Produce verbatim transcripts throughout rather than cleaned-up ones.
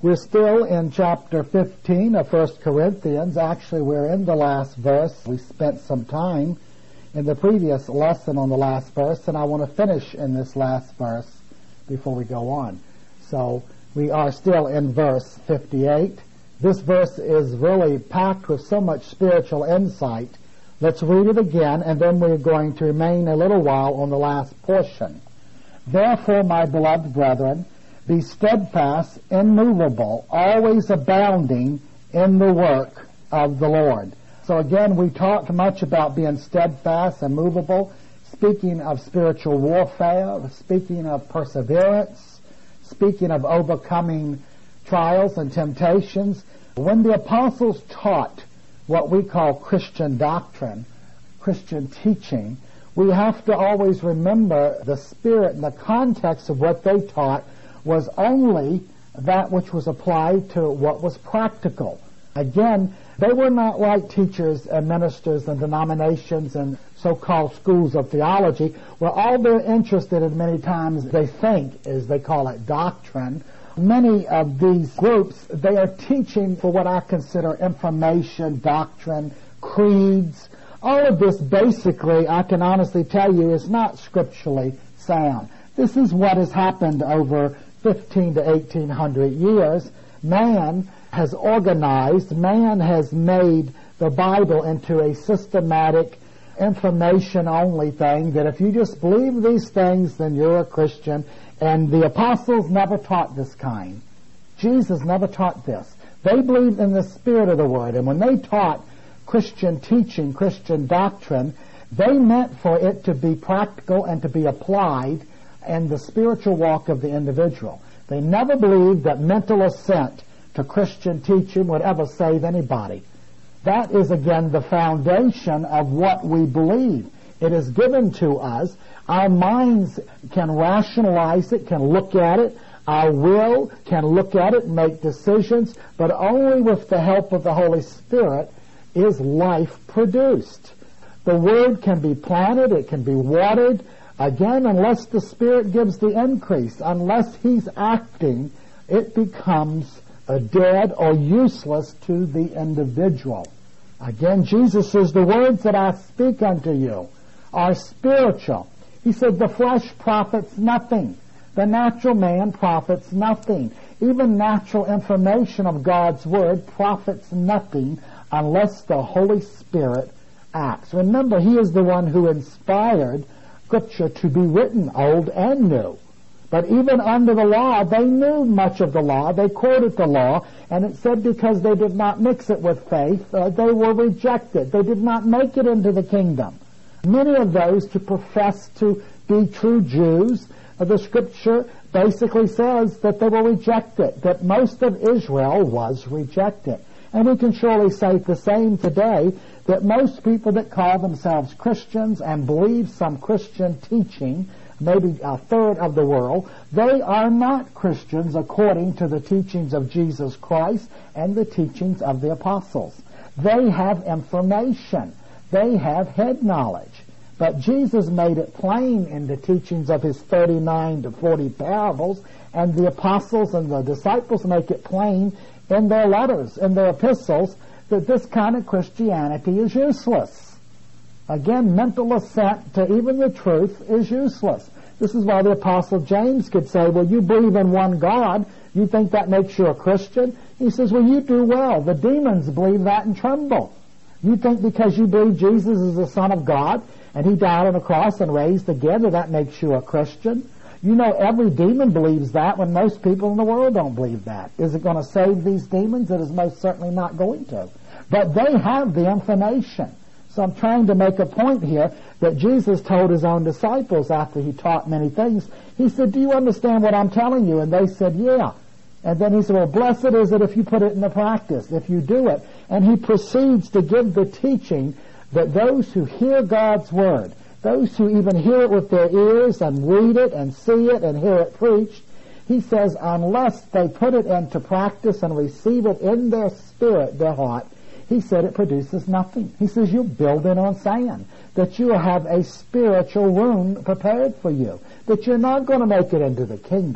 We're still in chapter fifteen of First Corinthians. Actually, we're in the last verse. We spent some time in the previous lesson on the last verse, and I want to finish in this last verse before we go on. So we are still in verse fifty-eight. This verse is really packed with so much spiritual insight. Let's read it again, and then we're going to remain a little while on the last portion. Therefore, my beloved brethren, be steadfast, immovable, always abounding in the work of the Lord. So again, we talked much about being steadfast, immovable, speaking of spiritual warfare, speaking of perseverance, speaking of overcoming trials and temptations. When the apostles taught what we call Christian doctrine, Christian teaching, we have to always remember the spirit and the context of what they taught was only that which was applied to what was practical. Again, they were not like teachers and ministers and denominations and so-called schools of theology, where all they're interested in many times, they think, is they call it doctrine. Many of these groups, they are teaching for what I consider information, doctrine, creeds. All of this basically, I can honestly tell you, is not scripturally sound. This is what has happened over fifteen to eighteen hundred years. Man has organized, man has made the Bible into a systematic, information-only thing, that if you just believe these things, then you're a Christian. And the apostles never taught this kind. Jesus never taught this. They believed in the spirit of the word, and when they taught Christian teaching, Christian doctrine, they meant for it to be practical and to be applied in the spiritual walk of the individual. They never believed that mental assent to Christian teaching would ever save anybody. That is, again, the foundation of what we believe. It is given to us. Our minds can rationalize it, can look at it. Our will can look at it and make decisions, but only with the help of the Holy Spirit is life produced. The Word can be planted, it can be watered. Again, unless the Spirit gives the increase, unless He's acting, it becomes a dead or useless to the individual. Again, Jesus says, the words that I speak unto you are spiritual. He said, the flesh profits nothing. The natural man profits nothing. Even natural information of God's Word profits nothing unless the Holy Spirit acts. Remember, He is the one who inspired Scripture to be written, Old and New. But even under the law, they knew much of the law. They quoted the law, and it said because they did not mix it with faith, uh, they were rejected. They did not make it into the kingdom. Many of those who profess to be true Jews, uh, the Scripture basically says that they were rejected, that most of Israel was rejected. And we can surely say the same today, that most people that call themselves Christians and believe some Christian teaching, maybe a third of the world, they are not Christians according to the teachings of Jesus Christ and the teachings of the apostles. They have information. They have head knowledge. But Jesus made it plain in the teachings of His thirty-nine to forty parables, and the apostles and the disciples make it plain in their letters, in their epistles, that this kind of Christianity is useless. Again, mental assent to even the truth is useless. This is why the Apostle James could say, well, you believe in one God. You think that makes you a Christian? He says, well, you do well. The demons believe that and tremble. You think because you believe Jesus is the Son of God and He died on the cross and raised again, that that makes you a Christian? You know, every demon believes that when most people in the world don't believe that. Is it going to save these demons? It is most certainly not going to. But they have the information. So I'm trying to make a point here that Jesus told His own disciples after He taught many things. He said, do you understand what I'm telling you? And they said, yeah. And then He said, well, blessed is it if you put it into practice, if you do it. And He proceeds to give the teaching that those who hear God's Word, those who even hear it with their ears and read it and see it and hear it preached, He says, unless they put it into practice and receive it in their spirit, their heart, He said it produces nothing. He says you build it on sand, that you have a spiritual wound prepared for you, that you're not going to make it into the kingdom.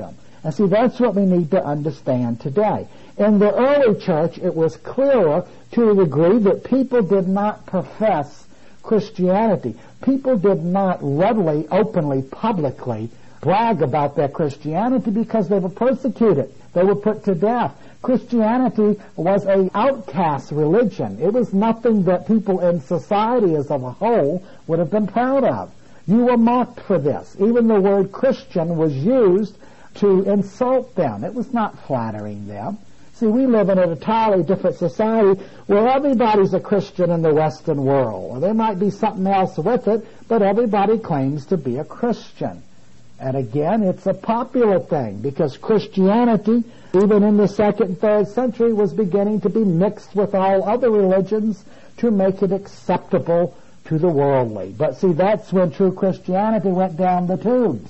And see, that's what we need to understand today. In the early church, it was clearer to a degree that people did not profess Christianity. People did not readily, openly, publicly brag about their Christianity because they were persecuted. They were put to death. Christianity was an outcast religion. It was nothing that people in society as a whole would have been proud of. You were mocked for this. Even the word Christian was used to insult them. It was not flattering them. See, we live in an entirely different society where everybody's a Christian in the Western world. Or there might be something else with it, but everybody claims to be a Christian. And again, it's a popular thing because Christianity, even in the second and third century, was beginning to be mixed with all other religions to make it acceptable to the worldly. But see, that's when true Christianity went down the tubes.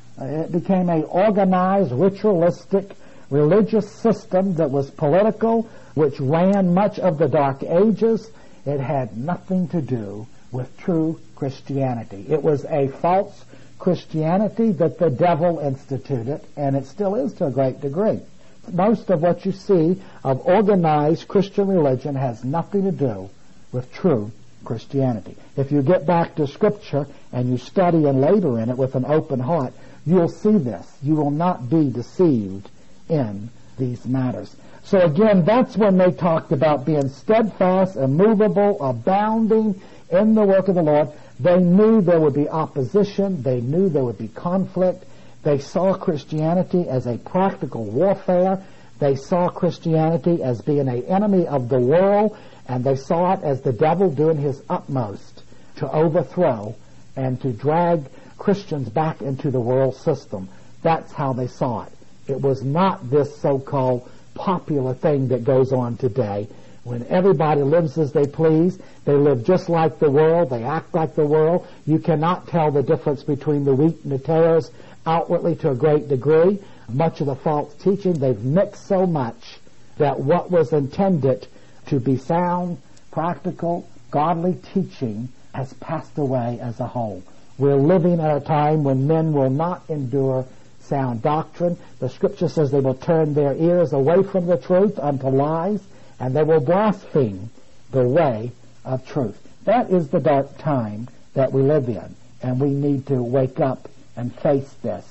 It became an organized, ritualistic, religious system that was political, which ran much of the Dark Ages. It had nothing to do with true Christianity. It was a false Christianity that the devil instituted, and it still is to a great degree. Most of what you see of organized Christian religion has nothing to do with true Christianity. If you get back to Scripture and you study and labor in it with an open heart, you'll see this. You will not be deceived in these matters. So again, that's when they talked about being steadfast, immovable, abounding in the work of the Lord. They knew there would be opposition. They knew there would be conflict. They saw Christianity as a practical warfare. They saw Christianity as being an enemy of the world, and they saw it as the devil doing his utmost to overthrow and to drag Christians back into the world system. That's how they saw it. It was not this so-called popular thing that goes on today when everybody lives as they please. They live just like the world. They act like the world. You cannot tell the difference between the wheat and the tares outwardly to a great degree. Much of the false teaching, they've mixed so much that what was intended to be sound, practical, godly teaching has passed away as a whole. We're living at a time when men will not endure sound doctrine. The Scripture says they will turn their ears away from the truth unto lies, and they will blaspheme the way of truth. That is the dark time that we live in, and we need to wake up and face this.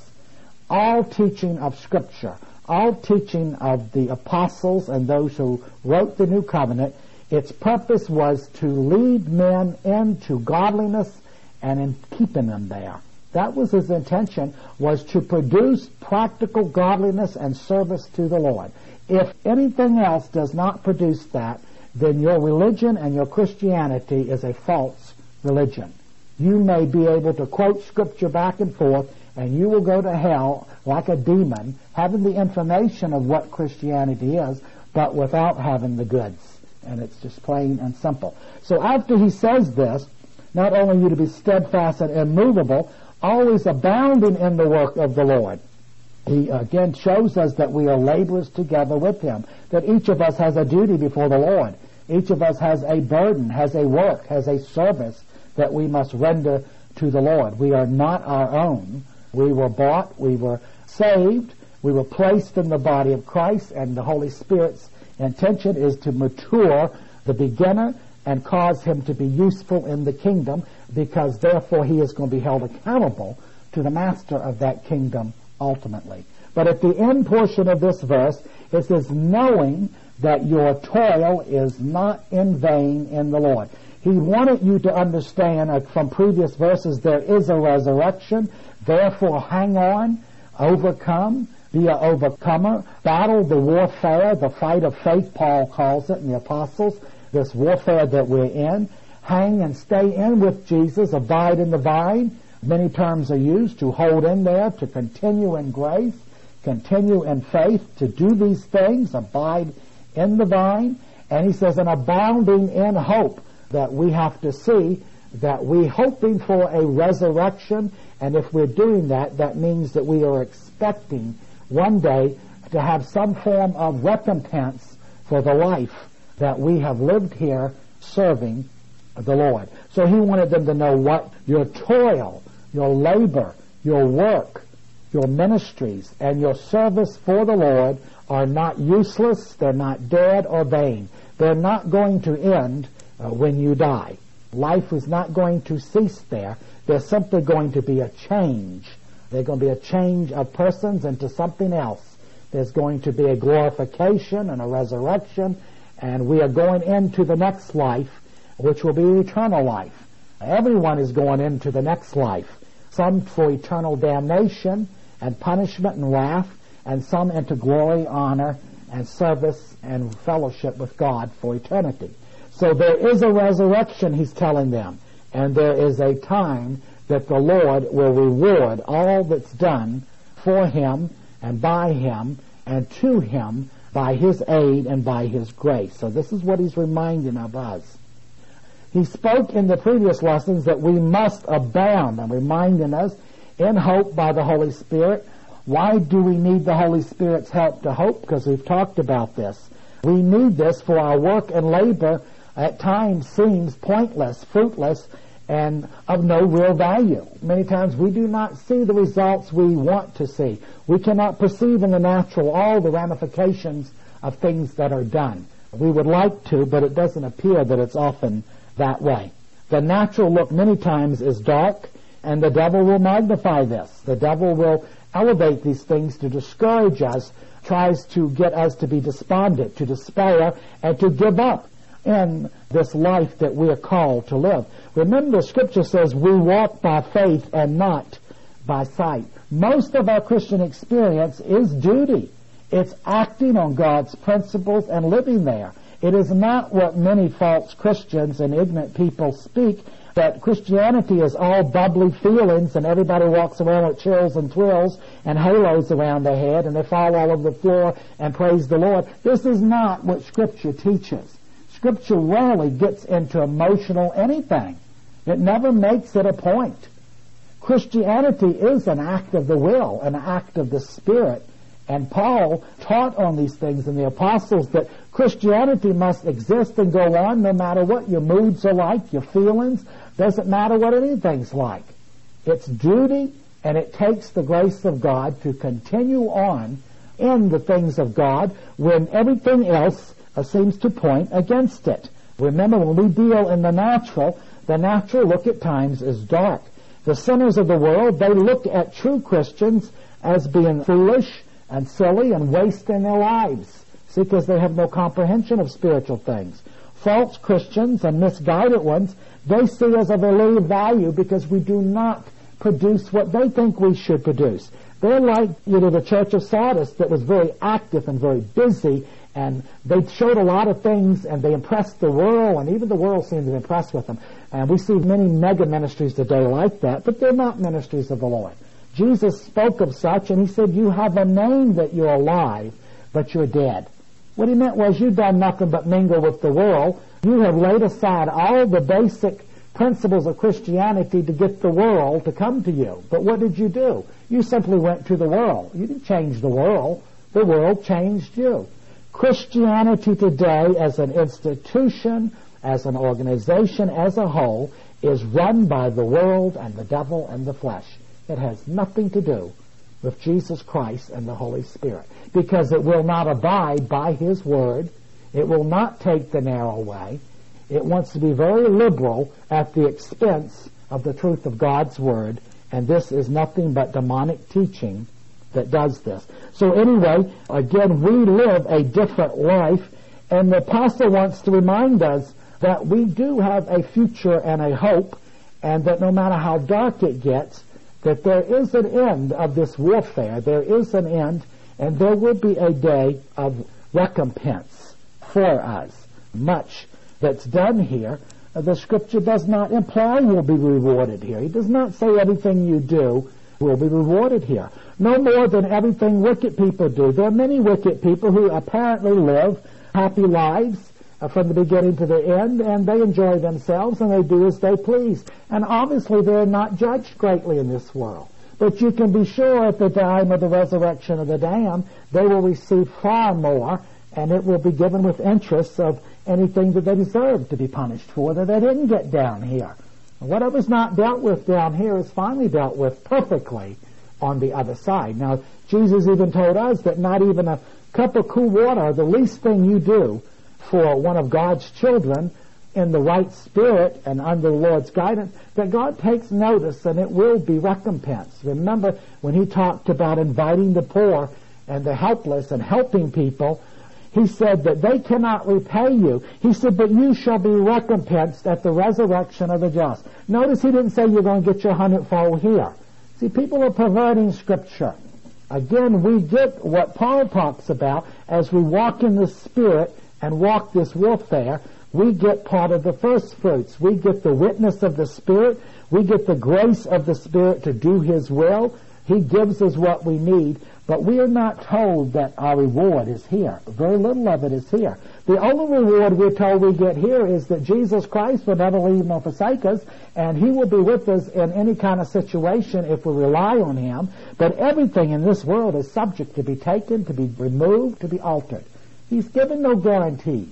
All teaching of Scripture, all teaching of the apostles and those who wrote the New Covenant, its purpose was to lead men into godliness and in keeping them there. That was his intention, was to produce practical godliness and service to the Lord. If anything else does not produce that, then your religion and your Christianity is a false religion. You may be able to quote Scripture back and forth, and you will go to hell like a demon, having the information of what Christianity is, but without having the goods. And it's just plain and simple. So after he says this, not only are you to be steadfast and immovable, always abounding in the work of the Lord. He again shows us that we are laborers together with him, that each of us has a duty before the Lord. Each of us has a burden, has a work, has a service that we must render to the Lord. We are not our own. We were bought, we were saved, we were placed in the body of Christ, and the Holy Spirit's intention is to mature the beginner and cause him to be useful in the kingdom, because therefore he is going to be held accountable to the master of that kingdom ultimately. But at the end portion of this verse, it says, knowing that your toil is not in vain in the Lord. He wanted you to understand uh, from previous verses there is a resurrection, therefore hang on, overcome, be an overcomer, battle the warfare, the fight of faith, Paul calls it, and the apostles, this warfare that we're in. Hang and stay in with Jesus, abide in the vine. Many terms are used, to hold in there, to continue in grace, continue in faith, to do these things, abide in the vine. And he says, and abounding in hope, that we have to see that we're hoping for a resurrection, and if we're doing that, that means that we are expecting one day to have some form of recompense for the life that we have lived here serving the Lord. So he wanted them to know what your toil, your labor, your work your ministries and your service for the Lord are not useless, they're not dead or vain. They're not going to end uh, when you die. Life is not going to cease there. There's simply going to be a change. There's going to be a change of persons into something else. There's going to be a glorification and a resurrection, and we are going into the next life, which will be eternal life. Everyone is going into the next life, some for eternal damnation and punishment and wrath, and some into glory, honor, and service and fellowship with God for eternity. So there is a resurrection, he's telling them, and there is a time that the Lord will reward all that's done for him and by him and to him by his aid and by his grace. So this is what he's reminding of us. He spoke in the previous lessons that we must abound, and reminding us in hope by the Holy Spirit. Why do we need the Holy Spirit's help to hope? Because we've talked about this. We need this for our work and labor at times seems pointless, fruitless, and of no real value. Many times we do not see the results we want to see. We cannot perceive in the natural all the ramifications of things that are done. We would like to, but it doesn't appear that it's often that way. The natural look many times is dark, and the devil will magnify this. The devil will elevate these things to discourage us, tries to get us to be despondent, to despair, and to give up in this life that we are called to live. Remember, Scripture says we walk by faith and not by sight. Most of our Christian experience is duty. It's acting on God's principles and living there. It is not what many false Christians and ignorant people speak, that Christianity is all bubbly feelings and everybody walks around with chills and twirls and halos around their head and they fall all over the floor and praise the Lord. This is not what Scripture teaches. Scripture rarely gets into emotional anything. It never makes it a point. Christianity is an act of the will, an act of the Spirit. And Paul taught on these things in the apostles that Christianity must exist and go on no matter what your moods are like, your feelings. Doesn't matter what anything's like. It's duty, and it takes the grace of God to continue on in the things of God when everything else uh, seems to point against it. Remember, when we deal in the natural, the natural look at times is dark. The sinners of the world, they look at true Christians as being foolish and silly and wasting their lives. See, because they have no comprehension of spiritual things. False Christians and misguided ones, they see us of a little value because we do not produce what they think we should produce. They're like, you know, the church of Sardis that was very active and very busy, and they showed a lot of things, and they impressed the world, and even the world seemed to be impressed with them. And we see many mega ministries today like that, but they're not ministries of the Lord. Jesus spoke of such, and he said, you have a name that you're alive, but you're dead. What he meant was you've done nothing but mingle with the world. You have laid aside all the basic principles of Christianity to get the world to come to you. But what did you do? You simply went to the world. You didn't change the world. The world changed you. Christianity today as an institution, as an organization, as a whole, is run by the world and the devil and the flesh. It has nothing to do with Jesus Christ and the Holy Spirit, because it will not abide by His Word. It will not take the narrow way. It wants to be very liberal at the expense of the truth of God's Word, and this is nothing but demonic teaching that does this. So anyway, again, we live a different life, and the apostle wants to remind us that we do have a future and a hope, and that no matter how dark it gets, that there is an end of this warfare. There is an end, and there will be a day of recompense for us. Much that's done here, the Scripture does not imply you'll be rewarded here. He does not say everything you do will be rewarded here. No more than everything wicked people do. There are many wicked people who apparently live happy lives uh, from the beginning to the end, and they enjoy themselves, and they do as they please. And obviously they're not judged greatly in this world. But you can be sure at the time of the resurrection of the damned, they will receive far more, and it will be given with interest of anything that they deserve to be punished for that they didn't get down here. Whatever's not dealt with down here is finally dealt with perfectly on the other side. Now, Jesus even told us that not even a cup of cool water, the least thing you do for one of God's children in the right spirit and under the Lord's guidance, that God takes notice and it will be recompensed. Remember when he talked about inviting the poor and the helpless and helping people, he said that they cannot repay you. He said, but you shall be recompensed at the resurrection of the just. Notice he didn't say you're going to get your hundredfold here. See, people are perverting Scripture. Again, we get what Paul talks about as we walk in the Spirit and walk this warfare. We get part of the first fruits. We get the witness of the Spirit. We get the grace of the Spirit to do His will. He gives us what we need, but we are not told that our reward is here. Very little of it is here. The only reward we're told we get here is that Jesus Christ will never leave nor forsake us, and He will be with us in any kind of situation if we rely on Him. But everything in this world is subject to be taken, to be removed, to be altered. He's given no guarantees.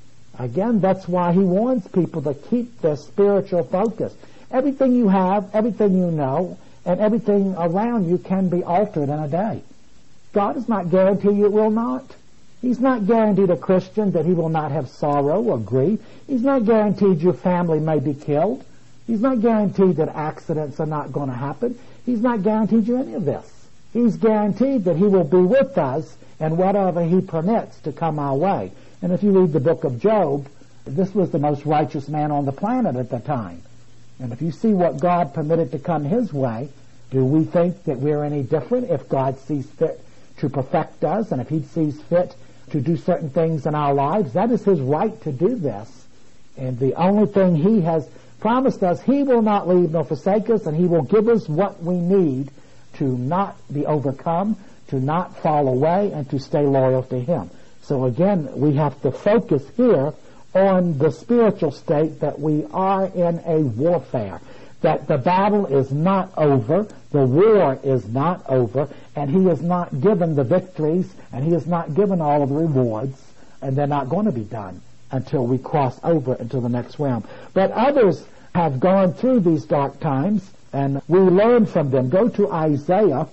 Again, that's why He warns people to keep their spiritual focus. Everything you have, everything you know, and everything around you can be altered in a day. God does not guarantee you it will not. He's not guaranteed a Christian that he will not have sorrow or grief. He's not guaranteed your family may be killed. He's not guaranteed that accidents are not going to happen. He's not guaranteed you any of this. He's guaranteed that He will be with us and whatever He permits to come our way. And if you read the book of Job, this was the most righteous man on the planet at the time. And if you see what God permitted to come his way, do we think that we're any different if God sees fit to perfect us and if He sees fit to do certain things in our lives? That is His right to do this. And the only thing He has promised us, He will not leave nor forsake us, and He will give us what we need to not be overcome, to not fall away, and to stay loyal to Him. So again, we have to focus here on the spiritual state that we are in a warfare, that the battle is not over, the war is not over, and He has not given the victories, and He has not given all of the rewards, and they're not going to be done until we cross over into the next realm. But others have gone through these dark times, and we learn from them. Go to Isaiah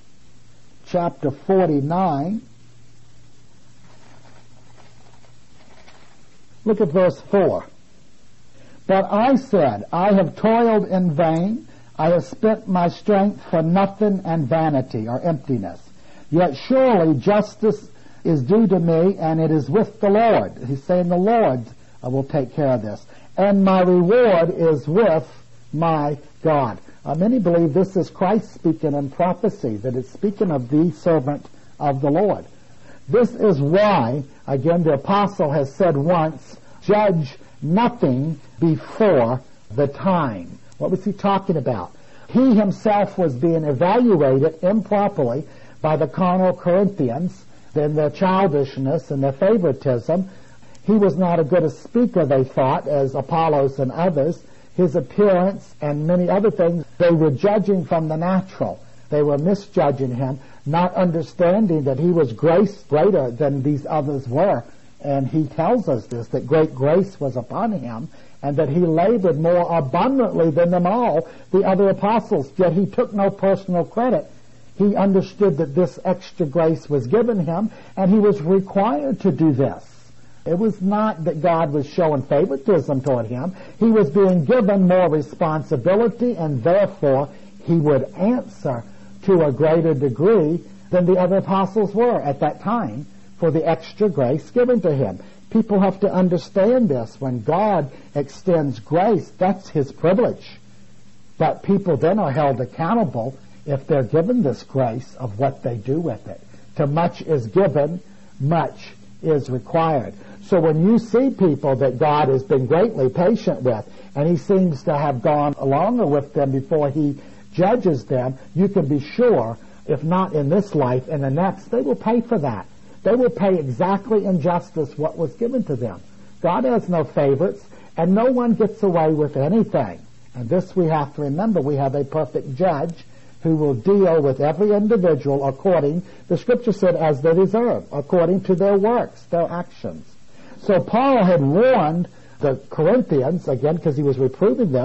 chapter forty-nine. Look at verse four. But I said, I have toiled in vain. I have spent my strength for nothing and vanity or emptiness. Yet surely justice is due to me, and it is with the Lord. He's saying the Lord will take care of this. And my reward is with my God. Uh, many believe this is Christ speaking in prophecy, that it's speaking of the servant of the Lord. This is why, again, the apostle has said once, judge nothing before the time. What was he talking about? He himself was being evaluated improperly by the carnal Corinthians in their childishness and their favoritism. He was not as good a speaker, they thought, as Apollos and others. His appearance and many other things, they were judging from the natural. They were misjudging him, not understanding that he was grace greater than these others were. And he tells us this, that great grace was upon him, and that he labored more abundantly than them all, the other apostles. Yet he took no personal credit. He understood that this extra grace was given him, and he was required to do this. It was not that God was showing favoritism toward him. He was being given more responsibility, and therefore he would answer to a greater degree than the other apostles were at that time for the extra grace given to him. People have to understand this. When God extends grace, that's His privilege. But people then are held accountable if they're given this grace of what they do with it. To much is given, much is required. So when you see people that God has been greatly patient with, and He seems to have gone longer with them before He judges them, you can be sure, if not in this life, in the next, they will pay for that. They will pay exactly in justice what was given to them. God has no favorites, and no one gets away with anything. And this we have to remember. We have a perfect judge who will deal with every individual according, the Scripture said, as they deserve, according to their works, their actions. So Paul had warned the Corinthians, again, because he was reproving them,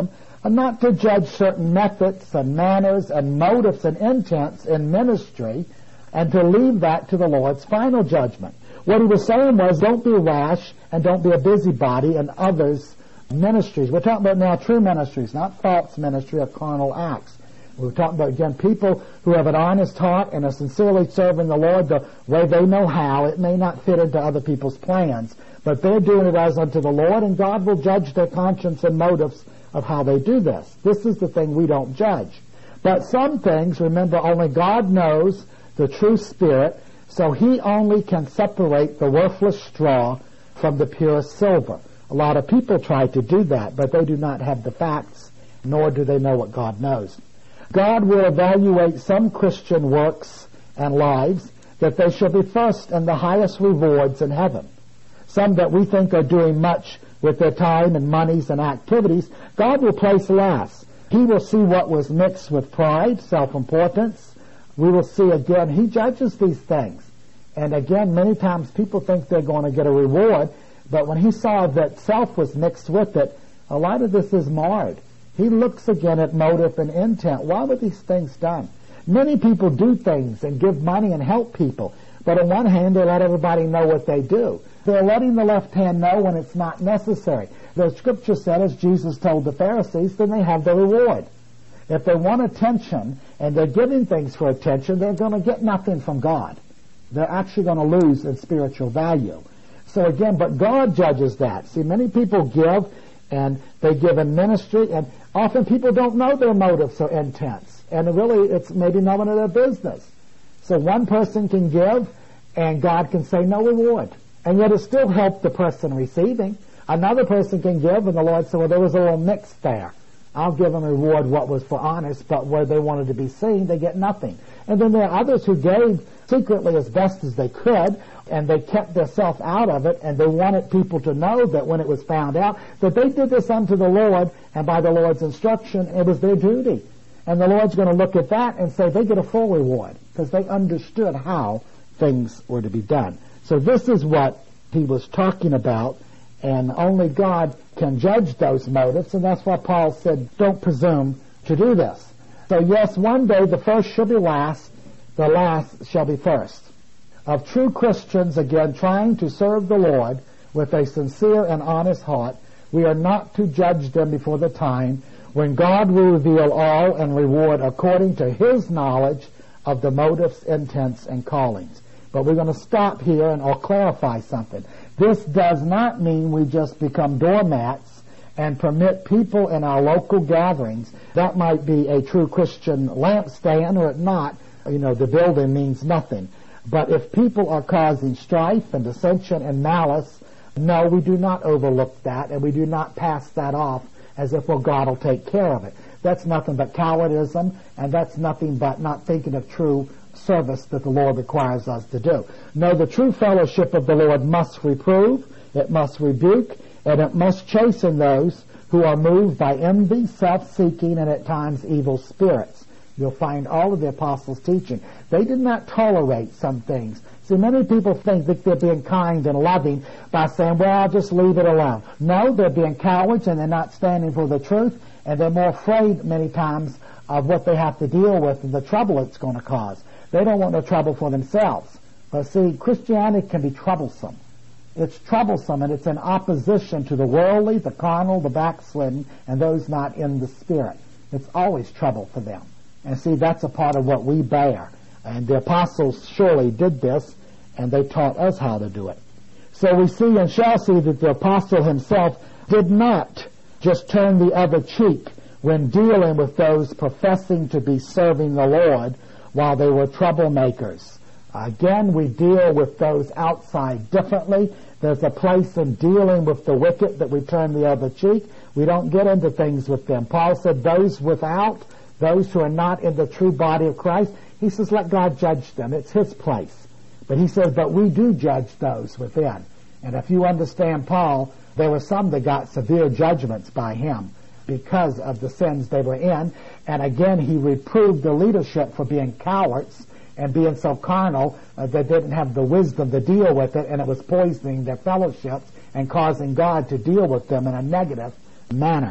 and not to judge certain methods and manners and motives and intents in ministry, and to leave that to the Lord's final judgment. What he was saying was, don't be rash and don't be a busybody in others' ministries. We're talking about now true ministries, not false ministry or carnal acts. We're talking about, again, people who have an honest heart and are sincerely serving the Lord the way they know how. It may not fit into other people's plans, but they're doing it as unto the Lord, and God will judge their conscience and motives of how they do this. This is the thing we don't judge. But some things, remember, only God knows the true spirit, so he only can separate the worthless straw from the pure silver. A lot of people try to do that, but they do not have the facts, nor do they know what God knows. God will evaluate some Christian works and lives that they shall be first in the highest rewards in heaven. Some that we think are doing much with their time and monies and activities, God will place last. He will see what was mixed with pride, self-importance. We will see again, he judges these things. And again, many times people think they're going to get a reward, but when he saw that self was mixed with it, a lot of this is marred. He looks again at motive and intent. Why were these things done? Many people do things and give money and help people, but on one hand, they let everybody know what they do. They're letting the left hand know when it's not necessary. The scripture said, as Jesus told the Pharisees, then they have their reward. If they want attention and they're giving things for attention, they're going to get nothing from God. They're actually going to lose in spiritual value. So again, but God judges that. See, many people give, and they give in ministry, and often people don't know their motives or intents. And really, it's maybe none of their business. So one person can give, and God can say no reward. And yet it still helped the person receiving. Another person can give, and the Lord said, well, there was a little mix there. I'll give them a reward what was for honest, but where they wanted to be seen, they get nothing. And then there are others who gave secretly as best as they could, and they kept themselves out of it, and they wanted people to know that when it was found out, that they did this unto the Lord, and by the Lord's instruction, it was their duty. And the Lord's going to look at that and say they get a full reward, because they understood how things were to be done. So this is what he was talking about, and only God can judge those motives, and that's why Paul said, don't presume to do this. So yes, one day the first shall be last, the last shall be first. Of true Christians, again, trying to serve the Lord with a sincere and honest heart, we are not to judge them before the time when God will reveal all and reward according to his knowledge of the motives, intents, and callings. But we're going to stop here and I'll clarify something. This does not mean we just become doormats and permit people in our local gatherings. That might be a true Christian lampstand, or it not. You know, the building means nothing. But if people are causing strife and dissension and malice, no, we do not overlook that, and we do not pass that off as if, well, God will take care of it. That's nothing but cowardism, and that's nothing but not thinking of true service that the Lord requires us to do. No, the true fellowship of the Lord must reprove, it must rebuke, and it must chasten those who are moved by envy, self-seeking, and at times evil spirits. You'll find all of the apostles' teaching. They did not tolerate some things. See, many people think that they're being kind and loving by saying, well, I'll just leave it alone. No, they're being cowards, and they're not standing for the truth, and they're more afraid many times of what they have to deal with and the trouble it's going to cause. They don't want no trouble for themselves. But see, Christianity can be troublesome. It's troublesome, and it's in opposition to the worldly, the carnal, the backslidden, and those not in the Spirit. It's always trouble for them. And see, that's a part of what we bear. And the apostles surely did this, and they taught us how to do it. So we see and shall see that the apostle himself did not just turn the other cheek when dealing with those professing to be serving the Lord while they were troublemakers. Again, we deal with those outside differently. There's a place in dealing with the wicked that we turn the other cheek. We don't get into things with them. Paul said those without, those who are not in the true body of Christ, he says, let God judge them. It's his place. But he says, but we do judge those within. And if you understand Paul, there were some that got severe judgments by him because of the sins they were in. And again, he reproved the leadership for being cowards and being so carnal uh, that they didn't have the wisdom to deal with it, and it was poisoning their fellowships and causing God to deal with them in a negative manner.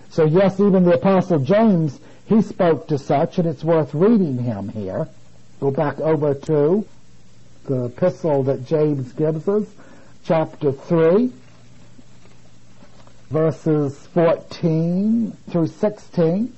So yes, even the Apostle James, he spoke to such, and it's worth reading him here. Go back over to the epistle that James gives us, chapter three, verses fourteen through sixteen.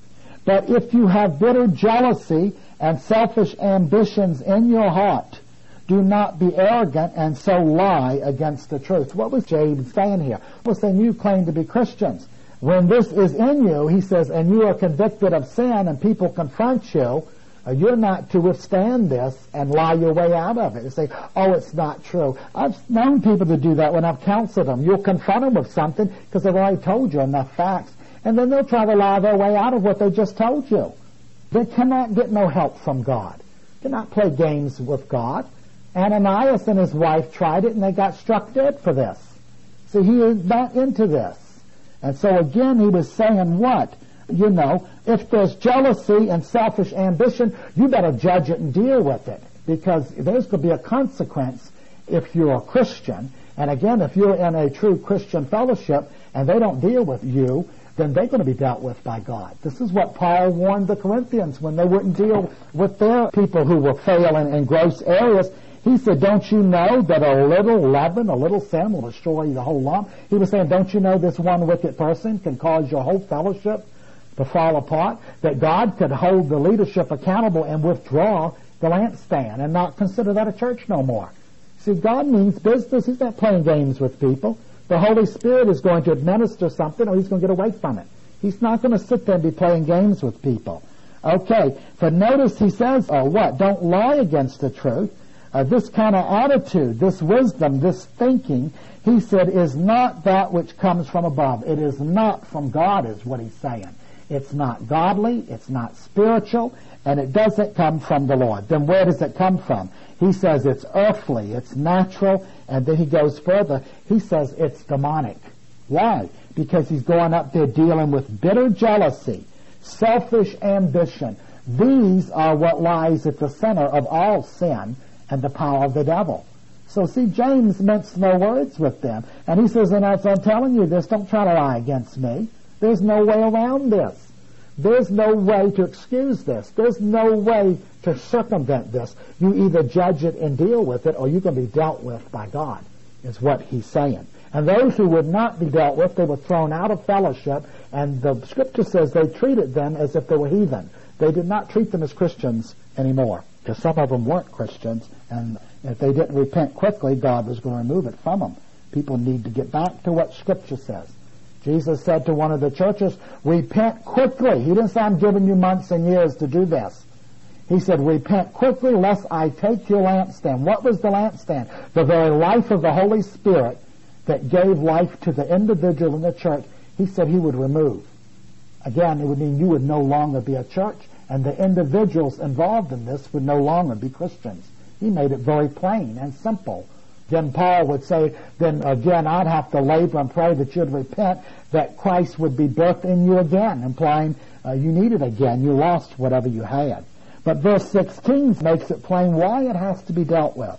But if you have bitter jealousy and selfish ambitions in your heart, do not be arrogant and so lie against the truth. What was James saying here? Well, saying you claim to be Christians. When this is in you, he says, and you are convicted of sin and people confront you, uh, you're not to withstand this and lie your way out of it. They say, oh, it's not true. I've known people to do that when I've counseled them. You'll confront them with something because they've already told you enough facts, and then they'll try to lie their way out of what they just told you. They cannot get no help from God. They cannot play games with God. Ananias and his wife tried it, and they got struck dead for this. See, he is not into this. And so again, he was saying what? You know, if there's jealousy and selfish ambition, you better judge it and deal with it, because there's going to be a consequence if you're a Christian. And again, if you're in a true Christian fellowship and they don't deal with you, then they're going to be dealt with by God. This is what Paul warned the Corinthians when they wouldn't deal with their people who were failing in gross areas. He said, don't you know that a little leaven, a little sin will destroy the whole lump? He was saying, don't you know this one wicked person can cause your whole fellowship to fall apart? That God could hold the leadership accountable and withdraw the lampstand and not consider that a church no more. See, God means business. He's not playing games with people. The Holy Spirit is going to administer something, or he's going to get away from it. He's not going to sit there and be playing games with people. Okay, but notice he says, oh, what? Don't lie against the truth. Uh, this kind of attitude, this wisdom, this thinking, he said, is not that which comes from above. It is not from God, is what he's saying. It's not godly, it's not spiritual, and it doesn't come from the Lord. Then where does it come from? He says it's earthly, it's natural, and then he goes further. He says it's demonic. Why? Because he's going up there dealing with bitter jealousy, selfish ambition. These are what lies at the center of all sin and the power of the devil. So see, James minced no words with them. And he says, and as I'm telling you this, don't try to lie against me. There's no way around this. There's no way to excuse this. There's no way to circumvent this. You either judge it and deal with it, or you're going to be dealt with by God, is what he's saying. And those who would not be dealt with, they were thrown out of fellowship, and the Scripture says they treated them as if they were heathen. They did not treat them as Christians anymore, because some of them weren't Christians, and if they didn't repent quickly, God was going to remove it from them. People need to get back to what Scripture says. Jesus said to one of the churches, repent quickly. He didn't say, I'm giving you months and years to do this. He said, repent quickly lest I take your lampstand. What was the lampstand? The very life of the Holy Spirit that gave life to the individual in the church. He said he would remove. Again, it would mean you would no longer be a church, and the individuals involved in this would no longer be Christians. He made it very plain and simple. Then Paul would say, then again, I'd have to labor and pray that you'd repent, that Christ would be birthed in you again, implying uh, you need it again. You lost whatever you had. But verse sixteen makes it plain why it has to be dealt with.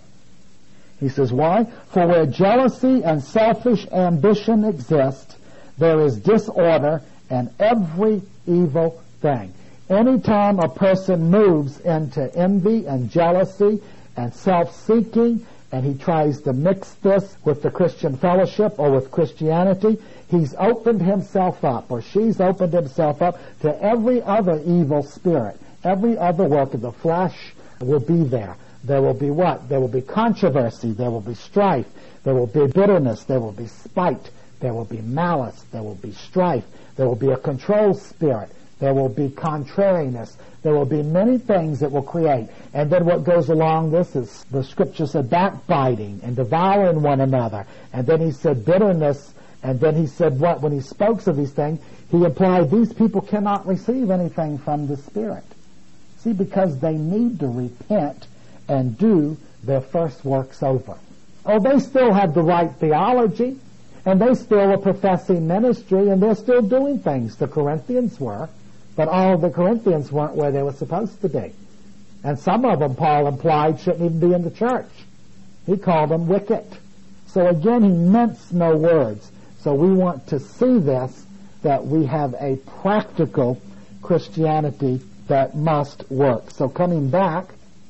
He says, why? For where jealousy and selfish ambition exist, there is disorder and every evil thing. Anytime a person moves into envy and jealousy and self-seeking, and he tries to mix this with the Christian fellowship or with Christianity, he's opened himself up, or she's opened himself up to every other evil spirit. Every other work of the flesh will be there. There will be what? There will be controversy. There will be strife. There will be bitterness. There will be spite. There will be malice. There will be strife. There will be a control spirit. There will be contrariness. There will be many things that will create. And then what goes along this is, the Scripture said, backbiting and devouring one another. And then he said bitterness. And then he said what? When he spoke of these things, he implied these people cannot receive anything from the Spirit. See, because they need to repent and do their first works over. Oh, they still have the right theology, and they still are professing ministry, and they're still doing things. The Corinthians were, but all of the Corinthians weren't where they were supposed to be. And some of them, Paul implied, shouldn't even be in the church. He called them wicked. So again, he minced no words. So we want to see this that we have a practical Christianity that must work. So coming back,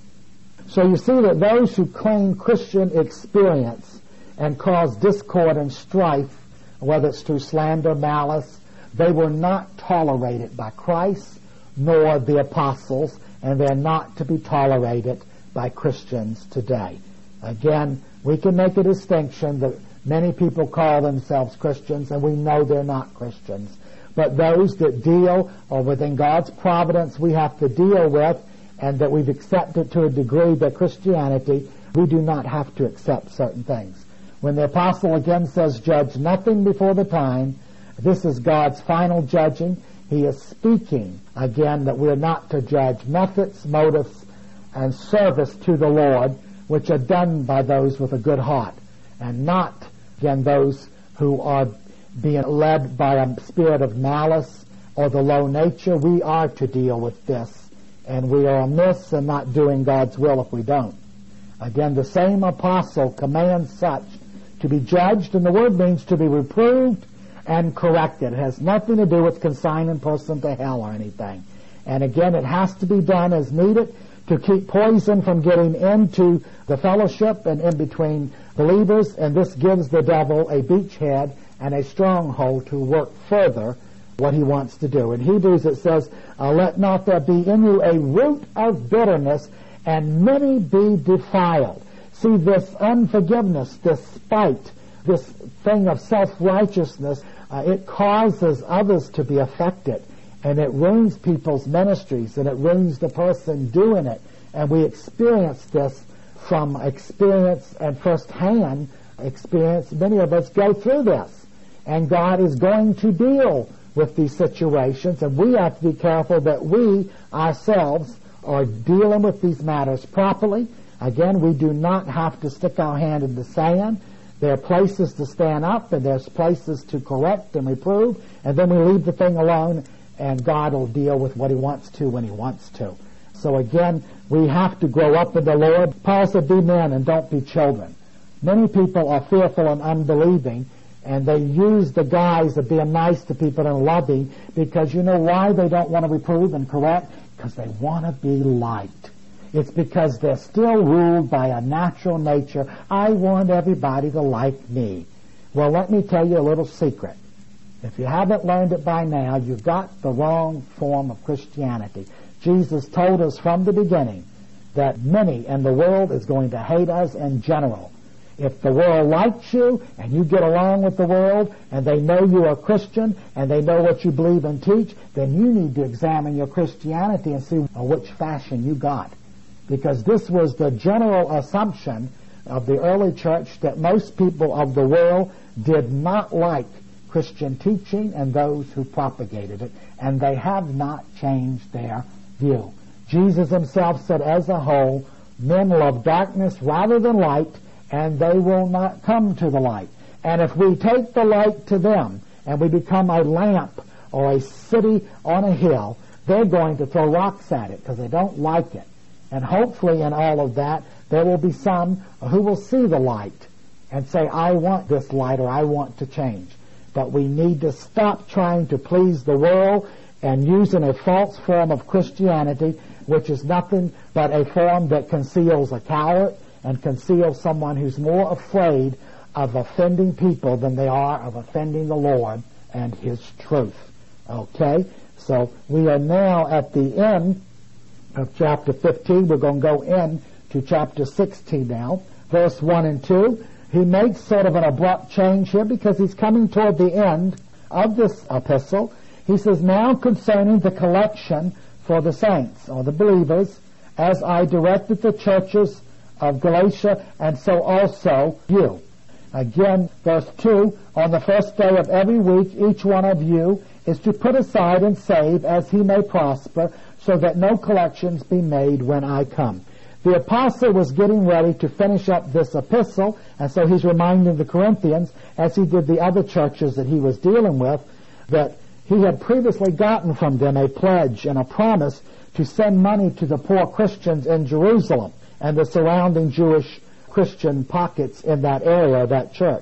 so you see that those who claim Christian experience and cause discord and strife, whether it's through slander, malice, they were not tolerated by Christ nor the apostles, and they're not to be tolerated by Christians today. Again, we can make a distinction that many people call themselves Christians, and we know they're not Christians. But those that deal, or within God's providence we have to deal with, and that we've accepted to a degree that Christianity, we do not have to accept certain things. When the apostle again says, judge nothing before the time, this is God's final judging. He is speaking, again, that we are not to judge methods, motives, and service to the Lord, which are done by those with a good heart, and not, again, those who are being led by a spirit of malice or the low nature. We are to deal with this, and we are amiss in not doing God's will if we don't. Again, the same apostle commands such to be judged, and the word means to be reproved and corrected. It has nothing to do with consigning a person to hell or anything. And again, it has to be done as needed to keep poison from getting into the fellowship and in between believers, and this gives the devil a beachhead and a stronghold to work further what he wants to do. In Hebrews it says, uh, let not there be in you a root of bitterness, and many be defiled. See, this unforgiveness, this spite, this thing of self-righteousness, uh, it causes others to be affected, and it ruins people's ministries, and it ruins the person doing it. And we experience this from experience and first-hand experience. Many of us go through this, and God is going to deal with these situations, and we have to be careful that we ourselves are dealing with these matters properly. Again, we do not have to stick our hand in the sand. There are places to stand up, and there's places to correct and reprove, and then we leave the thing alone, and God will deal with what He wants to when He wants to. So again, we have to grow up in the Lord. Paul said, be men and don't be children. Many people are fearful and unbelieving, and they use the guise of being nice to people and loving, because you know why they don't want to reprove and correct? Because they want to be liked. It's because they're still ruled by a natural nature. I want everybody to like me. Well, let me tell you a little secret. If you haven't learned it by now, you've got the wrong form of Christianity. Jesus told us from the beginning that many in the world is going to hate us in general. If the world likes you and you get along with the world and they know you are Christian and they know what you believe and teach, then you need to examine your Christianity and see which fashion you got. Because this was the general assumption of the early church, that most people of the world did not like Christian teaching and those who propagated it, and they have not changed their view. Jesus himself said, as a whole, men love darkness rather than light, and they will not come to the light. And if we take the light to them and we become a lamp or a city on a hill, they're going to throw rocks at it because they don't like it. And hopefully in all of that, there will be some who will see the light and say, I want this light, or I want to change. But we need to stop trying to please the world and using a false form of Christianity, which is nothing but a form that conceals a coward and conceals someone who's more afraid of offending people than they are of offending the Lord and His truth. Okay? So we are now at the end of chapter fifteen. We're going to go in to chapter sixteen now. Verse one and two. He makes sort of an abrupt change here because he's coming toward the end of this epistle. He says, now concerning the collection for the saints, or the believers, as I directed the churches of Galatia, and so also you. Again, verse two, on the first day of every week, each one of you is to put aside and save as he may prosper, so that no collections be made when I come. The apostle was getting ready to finish up this epistle, and so he's reminding the Corinthians, as he did the other churches that he was dealing with, that he had previously gotten from them a pledge and a promise to send money to the poor Christians in Jerusalem and the surrounding Jewish Christian pockets in that area, that church.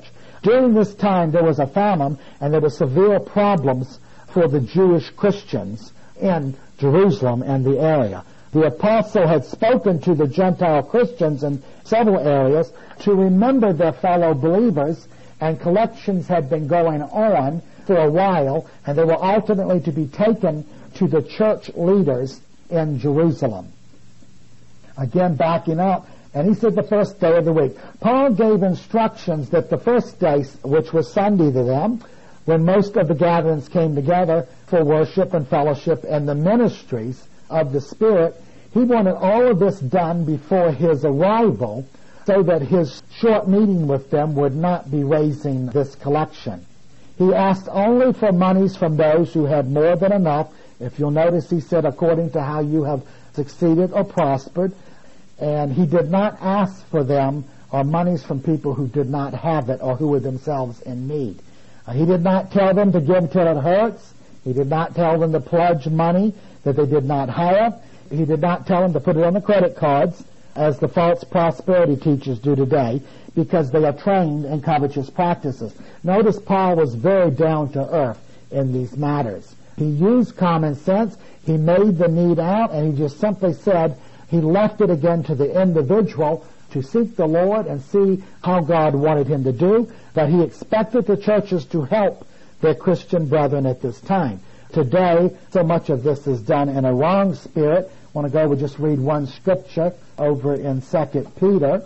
During this time, there was a famine, and there were severe problems for the Jewish Christians in Jerusalem and the area. The apostle had spoken to the Gentile Christians in several areas to remember their fellow believers, and collections had been going on for a while, and they were ultimately to be taken to the church leaders in Jerusalem. Again, backing up, and he said the first day of the week. Paul gave instructions that the first day, which was Sunday to them, when most of the gatherings came together for worship and fellowship and the ministries of the Spirit, he wanted all of this done before his arrival so that his short meeting with them would not be raising this collection. He asked only for monies from those who had more than enough. If you'll notice, he said, according to how you have succeeded or prospered. And he did not ask for them or monies from people who did not have it or who were themselves in need. Uh, he did not tell them to give till it hurts. He did not tell them to pledge money that they did not have. He did not tell them to put it on the credit cards, as the false prosperity teachers do today, because they are trained in covetous practices. Notice Paul was very down to earth in these matters. He used common sense. He made the need out, and he just simply said he left it again to the individual to seek the Lord and see how God wanted him to do, but he expected the churches to help their Christian brethren at this time. Today, so much of this is done in a wrong spirit. I want to go over just read one scripture over in Second Peter,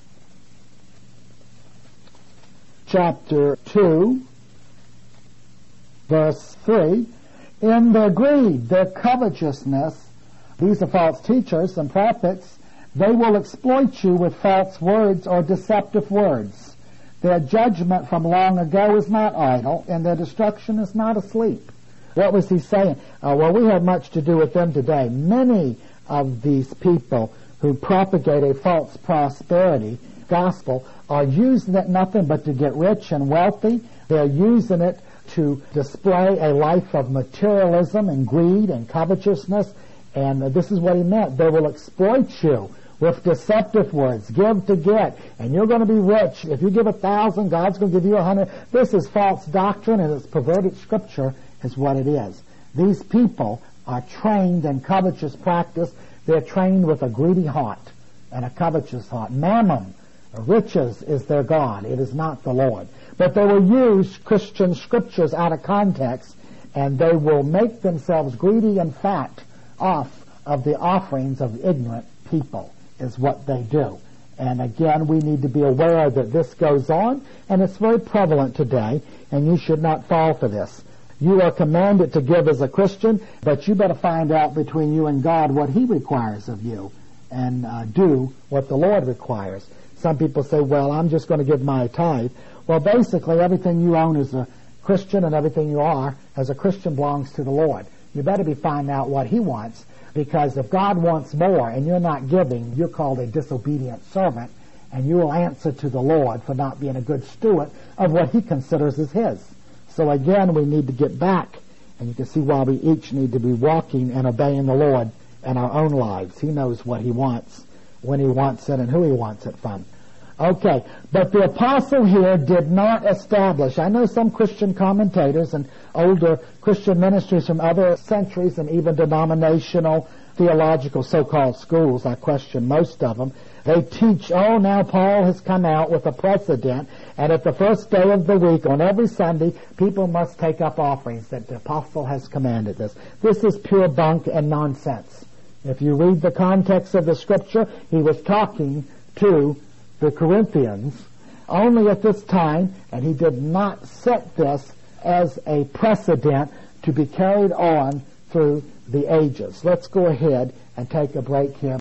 chapter two, verse three. In their greed, their covetousness, these are false teachers and prophets, they will exploit you with false words or deceptive words. Their judgment from long ago is not idle, and their destruction is not asleep. What was he saying? Uh, well, we have much to do with them today. Many of these people who propagate a false prosperity gospel are using it nothing but to get rich and wealthy. They're using it to display a life of materialism and greed and covetousness. And uh, this is what he meant. They will exploit you with deceptive words. Give to get. And you're going to be rich. If you give a thousand, God's going to give you a hundred. This is false doctrine, and it's perverted scripture is what it is. These people are trained in covetous practice. They're trained with a greedy heart and a covetous heart. Mammon, riches, is their God. It is not the Lord. But they will use Christian scriptures out of context, and they will make themselves greedy and fat off of the offerings of ignorant people, is what they do. And again, we need to be aware that this goes on, and it's very prevalent today, and you should not fall for this. You are commanded to give as a Christian, but you better find out between you and God what He requires of you, and uh, do what the Lord requires. Some people say, well, I'm just going to give my tithe. Well, basically, everything you own as a Christian and everything you are as a Christian belongs to the Lord. You better be finding out what He wants, because if God wants more and you're not giving, you're called a disobedient servant, and you will answer to the Lord for not being a good steward of what He considers as His. So again, we need to get back, and you can see why we each need to be walking and obeying the Lord in our own lives. He knows what He wants, when He wants it, and who He wants it from. Okay, but the apostle here did not establish. I know some Christian commentators and older Christian ministries from other centuries and even denominational theological so-called schools, I question most of them, they teach, oh, now Paul has come out with a precedent, and at the first day of the week, on every Sunday, people must take up offerings, that the apostle has commanded this. This is pure bunk and nonsense. If you read the context of the scripture, he was talking to the Corinthians only at this time, and he did not set this as a precedent to be carried on through the ages. Let's go ahead and take a break here.